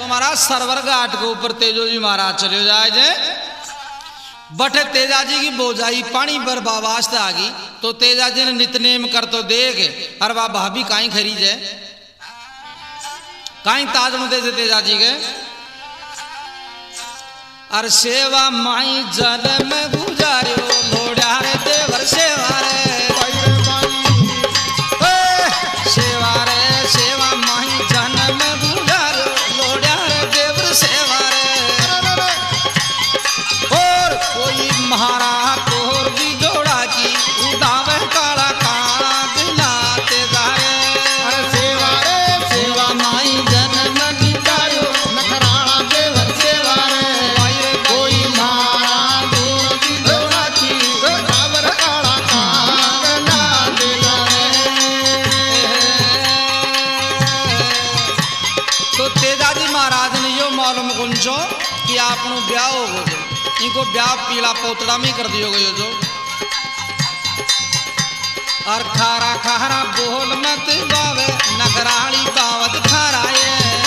तो महाराज सरवर घाट के ऊपर तेजो जी महाराज चले जाए जे बटे तेजा जी की बोझाई पानी पर बावास्ते आ गई। तो तेजा जी ने नितनेम कर तो देख अरे वाह भाभी काई खरी जे काई ताज मुदे से तेजा जी के अरे सेवा माई जल में गुजारियो लोड़ा रे देवर सेवा रे सेवा रे सेवा माई जन में गुजारियो लोड़ा रे देवर सेवा रे और कोई महारा तोर भी जोड़ा की उड़ावे काला काग नाते जाए अरे सेवा रे सेवा माई जन में गुजारियो नखराला देवर सेवा रे कोई महारा तोर भी जोड़ा की उड़ावे काला काग नाते जाए। तो तेजाजी महाराज ने यो मालूम गुंजो कि आपनो ब्याह हो गयो इनको ब्याह पीला पोतड़ा में कर दियो गयो जो और खारा खारा बोल मत बावे नगराली बावत खाराए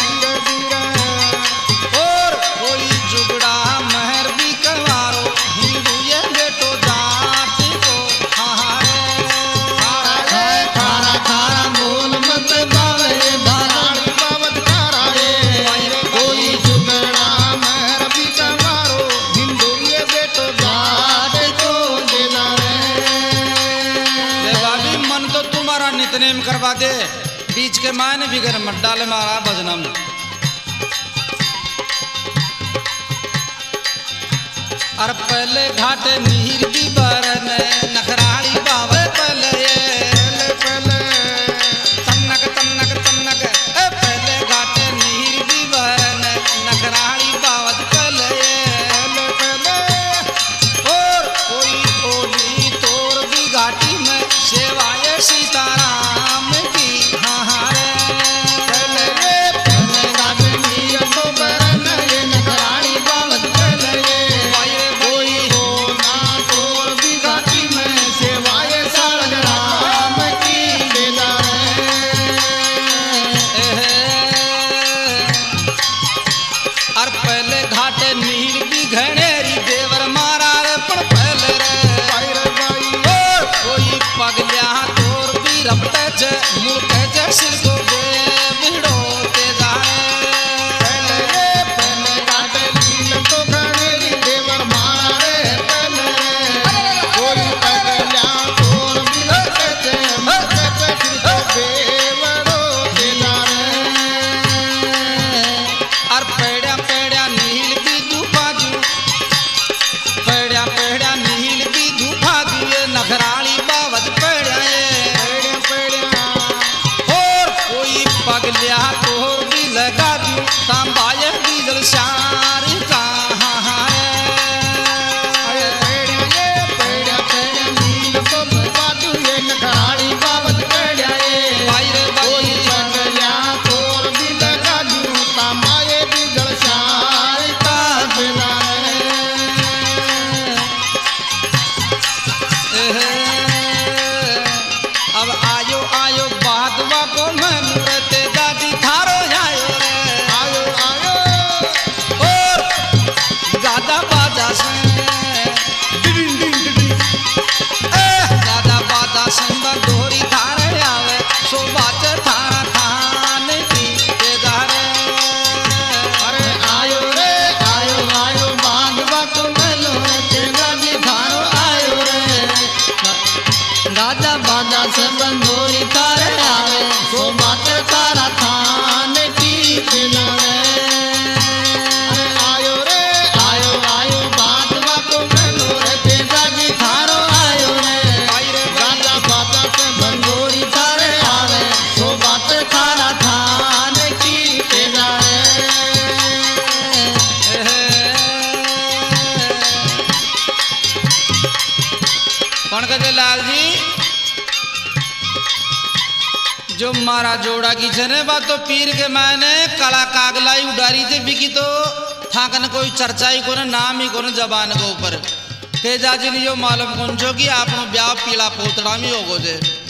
और कोई जुगड़ा महर भी कवारो हिंदू ये बेटो जात को हारे खारा खारा बोल मत बावे धाराली बावत खाराए कोई जुगड़ा महर भी कवारो हिंदू ये बेटो जात को देना रे। भाभी मन तो तुम्हारा नितनेम करवा दे बीच के मायने बिगड़ मत डाले मारा भजनम और पहले घाटे नीर भी बरन नखराली बावे पहले तन्नक तन्नक तन्नक पहले घाटे नीर भी बरन नखराली बावत पहले और कोई ओली तोर भी घाटी में सेवाए सीताराम की हारे और पहले घाटे नील भी घनेरी देवर मारा रे पण पहले रे और कोई पगलिया तोर भी रपटे जे मुड़के जे सिर को दे भिड़ो ते जाए और पेड़िया पेड़िया नील भी धूपा जू पेड़िया पेड़िया नील भी धूपा जू ये नखराली बावत पेड़िया और कोई पगलिया तोर भी लगा दू तांबाए डीजल सारी अब आयो आयो बादवा को मनूरते दादी थारो आयो रे और गादा बाजा से गादा बाजा से बंदोरी थारे आवे सो बात थारा थान की तेजारे अरे आयो रे आयो बांधवा को मनूरते दादी थारो आयो रे गाजा बाजा से बंदोरी तारे आवे सो बात तारा थान की दिला रे। अरे आयो बांधवा को मनूरते दादी थारो आयो रे गाजा बाजा से बंदोरी तारे आवे सो बात तारा थान की दिला कौन कहते लाल जी जो मारा जोड़ा की जने बात तो पीर के मैंने कला कागलाई उडारी थे बिकी तो थाकन कोई चर्चा ही को नाम ही को जबान के ऊपर तेजा जी ने जो मालूम कौन जो कि आपनो ब्याह पीला पोतड़ा में हो गो जे